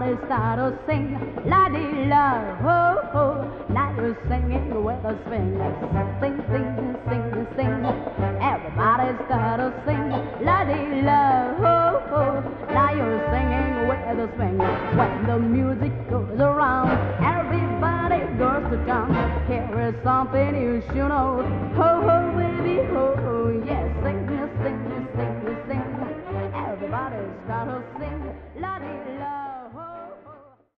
Everybody start to sing, la dee la, ho ho. Now you're singing with a swing, sing, sing, sing, sing. Everybody start to sing, la dee la, ho ho. Now you're singing with a swing. When the music goes around, everybody goes to town. Here is something you should know, ho ho baby ho.